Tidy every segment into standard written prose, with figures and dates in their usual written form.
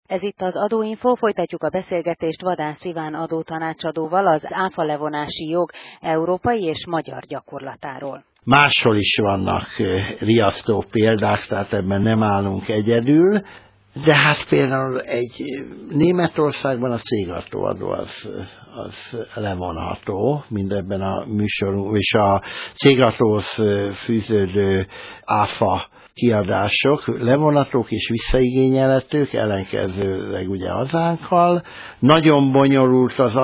Ez itt az Adóinfo, folytatjuk a beszélgetést Vadász Iván adótanácsadóval az áfa levonási jog európai és magyar gyakorlatáról. Máshol is vannak riasztó példák, tehát ebben nem állunk egyedül, de hát például Németországban a cégadóadó az levonható, mindebben a műsorunk, és a cégadóhoz fűződő áfa kiadások levonhatók és visszaigényelhetők, ellenkezőleg ugye hazánkkal. Nagyon bonyolult az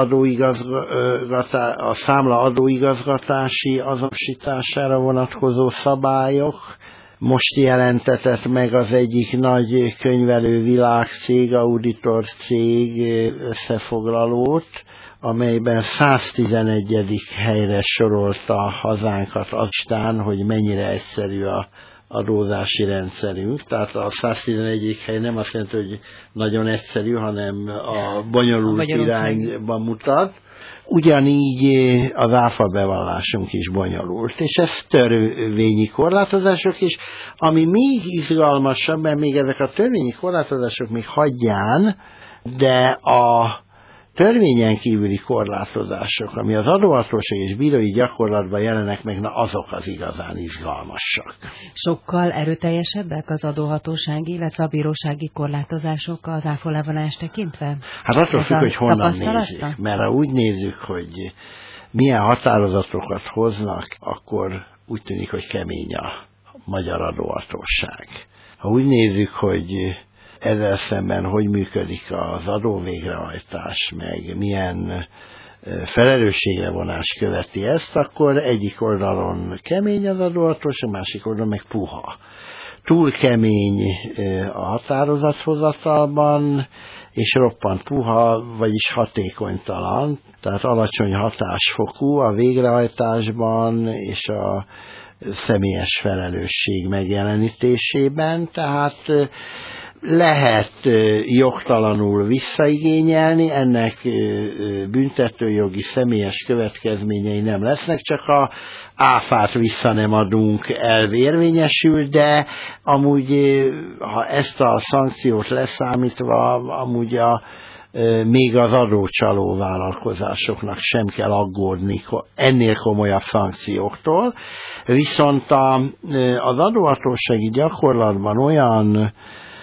a számla adóigazgatási azonosítására vonatkozó szabályok. Most jelentetett meg az egyik nagy könyvelő világcég, auditor cég összefoglalót, amelyben 111. helyre sorolta hazánkat aztán, hogy mennyire egyszerű a adózási rendszerünk. Tehát a 111. hely nem azt jelenti, hogy nagyon egyszerű, hanem a bonyolult irányba mutat. Ugyanígy az áfa bevallásunk is bonyolult, és ez törvényi korlátozások is, ami még izgalmasabb, mert még ezek a törvényi korlátozások még hagyján, de a törvényen kívüli korlátozások, ami az adóhatóság és bírói gyakorlatban jelenek meg, azok az igazán izgalmasak. Sokkal erőteljesebbek az adóhatósági, illetve a bírósági korlátozások az áfa levonást tekintve? Hát attól függ, hogy honnan nézzük. Mert ha úgy nézzük, hogy milyen határozatokat hoznak, akkor úgy tűnik, hogy kemény a magyar adóhatóság. Ha úgy nézzük, hogy ezzel szemben hogy működik az adóvégrehajtás, meg milyen felelősségre vonás követi ezt, akkor egyik oldalon kemény az adóhatóság, másik oldalon meg puha. Túl kemény a határozathozatalban, és roppant puha, vagyis hatékonytalan, tehát alacsony hatásfokú a végrehajtásban és a személyes felelősség megjelenítésében, tehát lehet jogtalanul visszaigényelni, ennek büntetőjogi személyes következményei nem lesznek, csak a áfát vissza nem adunk elvérvényesül, de amúgy, ha ezt a szankciót leszámítva, amúgy még az adócsaló vállalkozásoknak sem kell aggódni ennél komolyabb szankcióktól, viszont az adóhatósági gyakorlatban olyan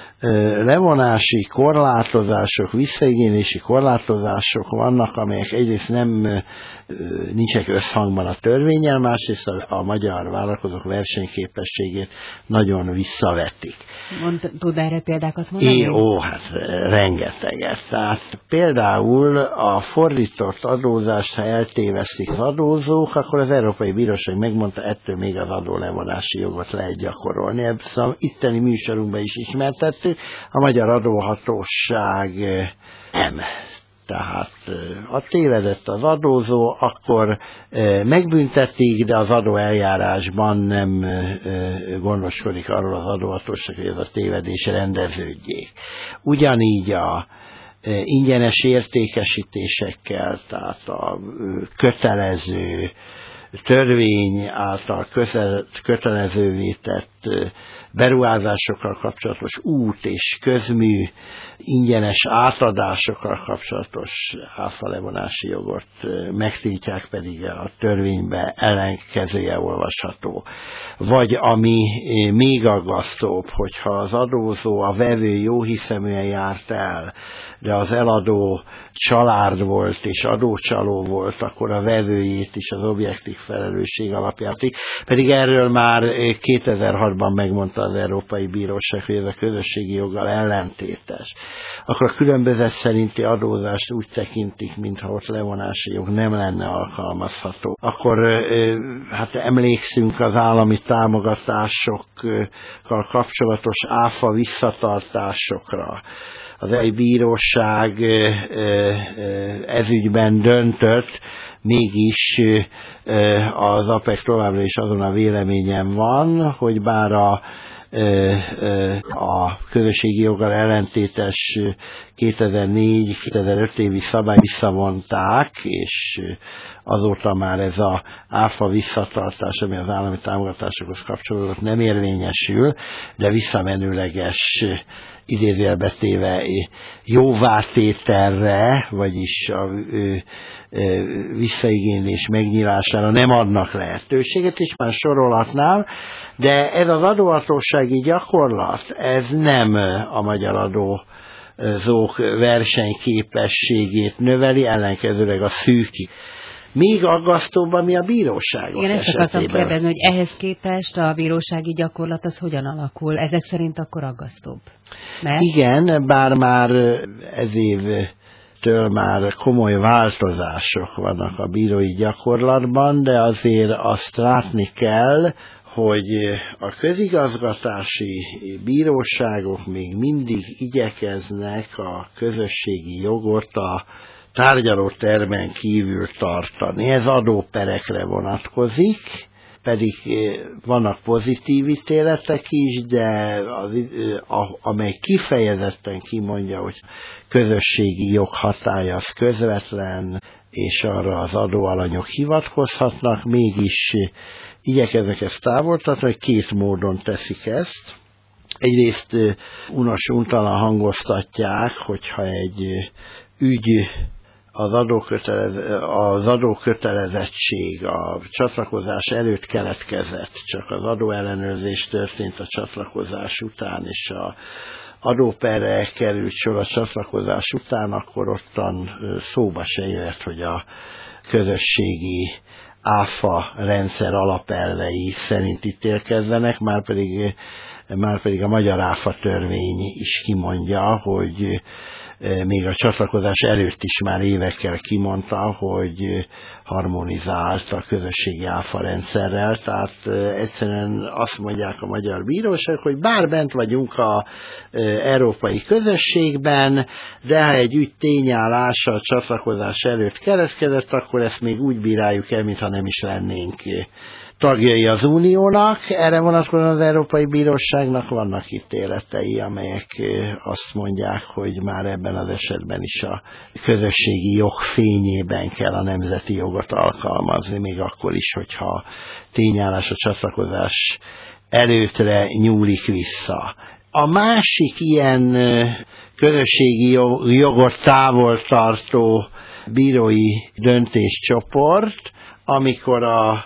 levonási korlátozások, visszaigénylési korlátozások vannak, amelyek egyrészt nincsenek összhangban a törvénnyel, másrészt a magyar vállalkozók versenyképességét nagyon visszavetik. Tud erre példákat mondani? Hát rengeteget. Tehát például a fordított adózást, ha eltévesztik az adózók, akkor az Európai Bíróság megmondta, ettől még az adólevonási jogot lehet gyakorolni. Szóval itteni műsorunkban is ismertettük, a magyar adóhatóság nem. Tehát ha tévedett az adózó, akkor megbüntetik, de az adóeljárásban nem gondoskodik arról az adóhatóság, hogy ez a tévedés rendeződjék. Ugyanígy a ingyenes értékesítésekkel, tehát a kötelező törvény által kötelezővé tett beruházásokkal kapcsolatos út és közmű ingyenes átadásokkal kapcsolatos áfalevonási jogot megtiltják, pedig a törvényben ellenkezője olvasható. Vagy ami még aggasztóbb, hogyha az adózó, a vevő jóhiszeműen járt el, de az eladó család volt és adócsaló volt, akkor a vevőjét is az objektív felelősség alapján. Pedig erről már 2006-ban megmondta az Európai Bíróság, hogy ez a közösségi joggal ellentétes. Akkor a különbözet szerinti adózást úgy tekintik, mintha ott levonási jog nem lenne alkalmazható. Akkor hát emlékszünk az állami támogatásokkal kapcsolatos áfa visszatartásokra. Az Európai Bíróság ezügyben döntött, mégis az APEC továbbra is azon a véleményen van, hogy bár a közösségi joggal ellentétes 2004-2005 évi szabály visszavonták, és azóta már ez az áfa visszatartás, ami az állami támogatásokhoz kapcsolódott, nem érvényesül, de visszamenőleges idézőjelbe téve jóvátételre, vagyis a visszaigénylés megnyilására nem adnak lehetőséget, és már sorolhatnám, de ez az adóhatósági gyakorlat, ez nem a magyar adózók versenyképességét növeli, ellenkezőleg a szűki. Még aggasztóbb, ami a bíróságok esetében. Én ezt akartam kérdezni, hogy ehhez képest a bírósági gyakorlat az hogyan alakul? Ezek szerint akkor aggasztóbb? Mert? Igen, bár már ez évtől már komoly változások vannak a bírói gyakorlatban, de azért azt látni kell, hogy a közigazgatási bíróságok még mindig igyekeznek a közösségi jogot a tárgyalótermen kívül tartani. Ez adóperekre vonatkozik, pedig vannak pozitív ítéletek is, de amely kifejezetten kimondja, hogy közösségi jog hatálya az közvetlen, és arra az adóalanyok hivatkozhatnak, mégis igyekeznek ezt távoltatni, hogy két módon teszik ezt. Egyrészt unos-untalan hangoztatják, hogyha egy ügy az adókötelezettség a csatlakozás előtt keletkezett, csak az adóellenőrzés történt a csatlakozás után, és a adóperre került sor a csatlakozás után, akkor ottan szóba se jött, hogy a közösségi áfa rendszer alapelvei szerint ítélkezzenek, márpedig a magyar áfa törvény is kimondja, hogy még a csatlakozás előtt is már évekkel kimondta, hogy harmonizált a közösségi áfa rendszerrel, tehát egyszerűen azt mondják a magyar bíróság, hogy bár bent vagyunk az európai közösségben, de ha egy ügy tényállása a csatlakozás előtt keletkezett, akkor ezt még úgy bíráljuk el, mintha nem is lennénk tagjai az uniónak. Erre vonatkozóan az Európai Bíróságnak vannak ítéletei, amelyek azt mondják, hogy már ebben az esetben is a közösségi jog fényében kell a nemzeti jogot alkalmazni, még akkor is, hogyha tényállás a csatlakozás előttre nyúlik vissza. A másik ilyen közösségi jogot távol tartó bírói döntéscsoport, amikor a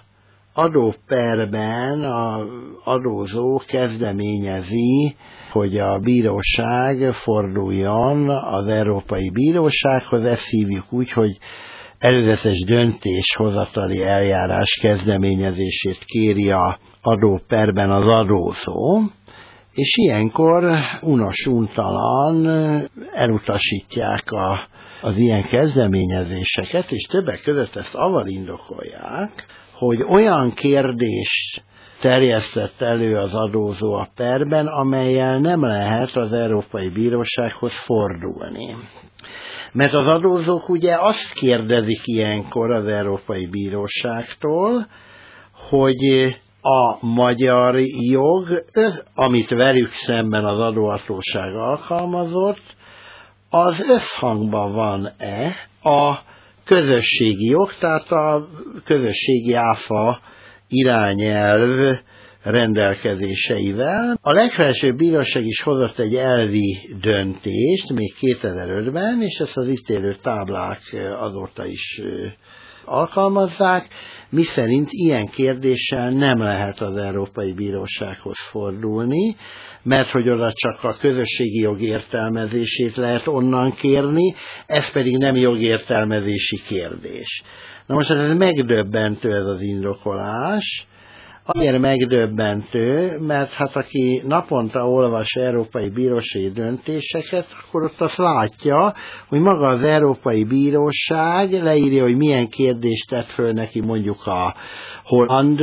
adóperben az adózó kezdeményezi, hogy a bíróság forduljon az Európai Bírósághoz, ezt hívjuk úgy, hogy előzetes döntéshozatali eljárás kezdeményezését kéri az adóperben az adózó, és ilyenkor unos-untalan elutasítják az ilyen kezdeményezéseket, és többek között ezt avval indokolják, hogy olyan kérdést terjesztett elő az adózó a perben, amellyel nem lehet az Európai Bírósághoz fordulni. Mert az adózók ugye azt kérdezik ilyenkor az Európai Bíróságtól, hogy a magyar jog, amit velük szemben az adóhatóság alkalmazott, az összhangban van-e a közösségi jog, tehát a közösségi áfa irányelv rendelkezéseivel. A legfelsőbb bíróság is hozott egy elvi döntést, még 2005-ben, és ezt az ítélő táblák azóta is alkalmazzák, miszerint ilyen kérdéssel nem lehet az Európai Bírósághoz fordulni, mert hogy oda csak a közösségi jog értelmezését lehet onnan kérni, ez pedig nem jogértelmezési kérdés. Na most ez megdöbbentő ez az indokolás. Azért megdöbbentő, mert hát aki naponta olvas Európai Bírósági döntéseket, akkor ott azt látja, hogy maga az Európai Bíróság leírja, hogy milyen kérdést tett föl neki mondjuk a holland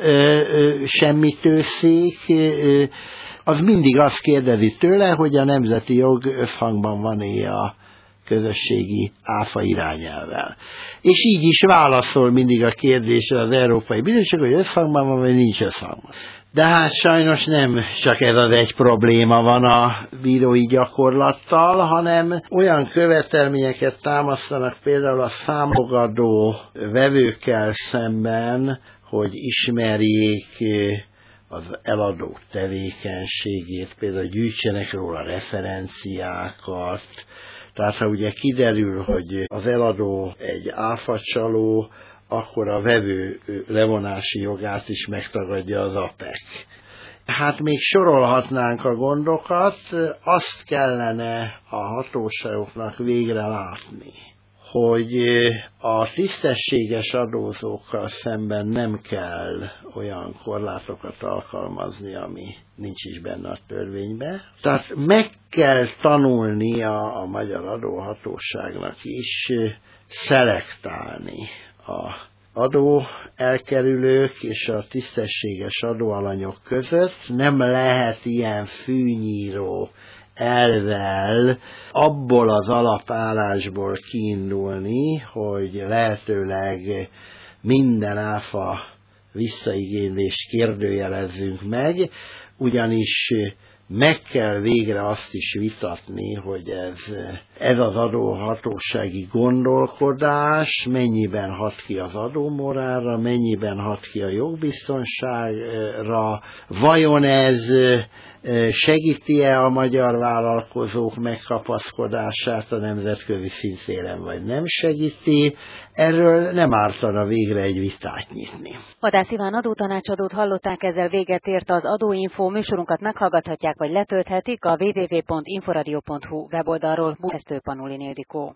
semmitőszék, az mindig azt kérdezi tőle, hogy a nemzeti jog összhangban van-e a közösségi áfa irányelvvel. És így is válaszol mindig a kérdésre az Európai Bíróság, hogy összhangban van, vagy nincs összhangban. De hát sajnos nem csak ez az egy probléma van a bírói gyakorlattal, hanem olyan követelményeket támasztanak például a számfogadó vevőkkel szemben, hogy ismerjék az eladók tevékenységét, például gyűjtsenek róla referenciákat. Tehát ha ugye kiderül, hogy az eladó egy áfacsaló, akkor a vevő levonási jogát is megtagadja az APEC. Hát még sorolhatnánk a gondokat, azt kellene a hatóságoknak végre látni, hogy a tisztességes adózókkal szemben nem kell olyan korlátokat alkalmazni, ami nincs is benne a törvényben. Tehát meg kell tanulnia a magyar adóhatóságnak is szelektálni a adó elkerülők és a tisztességes adóalanyok között. Nem lehet ilyen fűnyíró elvvel abból az alapállásból kiindulni, hogy lehetőleg minden áfa visszaigénylést kérdőjelezzünk meg, ugyanis meg kell végre azt is vitatni, hogy ez az adóhatósági gondolkodás mennyiben hat ki az adómorálra, mennyiben hat ki a jogbiztonságra, vajon ez segíti-e a magyar vállalkozók megkapaszkodását a nemzetközi szintéren, vagy nem segíti, erről nem ártana végre egy vitát nyitni. Vadász Iván adótanácsadót hallották, ezzel véget ért az Adóinfo. Műsorunkat meghallgathatják, vagy letölthetik a www.inforadio.hu weboldalról. Esztő Panulin Ildikó.